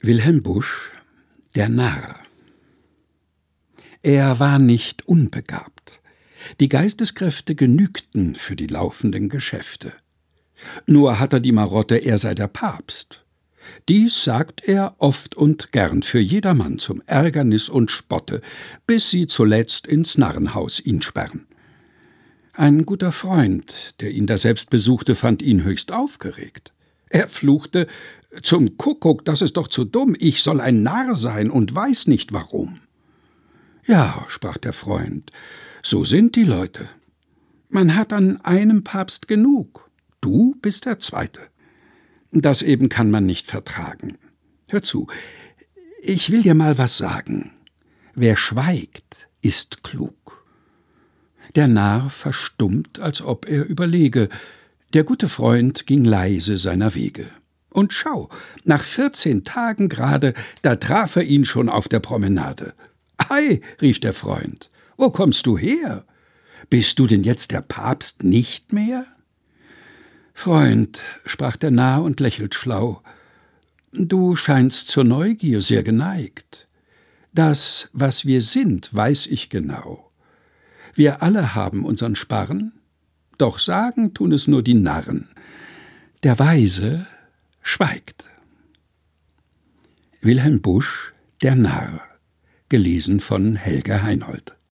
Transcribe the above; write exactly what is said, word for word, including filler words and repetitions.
Wilhelm Busch, der Narr. Er war nicht unbegabt. Die Geisteskräfte genügten für die laufenden Geschäfte. Nur hat er die Marotte, er sei der Papst. Dies sagt er oft und gern für jedermann zum Ärgernis und Spotte, bis sie zuletzt ins Narrenhaus ihn sperren. Ein guter Freund, der ihn daselbst besuchte, fand ihn höchst aufgeregt. Er fluchte: »Zum Kuckuck, das ist doch zu dumm, ich soll ein Narr sein und weiß nicht warum.« »Ja«, sprach der Freund, »so sind die Leute. Man hat an einem Papst genug, du bist der Zweite. Das eben kann man nicht vertragen. Hör zu, ich will dir mal was sagen. Wer schweigt, ist klug.« Der Narr verstummt, als ob er überlege. Der gute Freund ging leise seiner Wege. Und schau, nach vierzehn Tagen gerade, da traf er ihn schon auf der Promenade. »Ei«, rief der Freund, »wo kommst du her? Bist du denn jetzt der Papst nicht mehr?« »Freund«, sprach der Narr und lächelt schlau, »du scheinst zur Neugier sehr geneigt. Das, was wir sind, weiß ich genau. Wir alle haben unseren Sparren, doch sagen tun es nur die Narren. Der Weise schweigt.« Wilhelm Busch, der Narr, gelesen von Helga Heinold.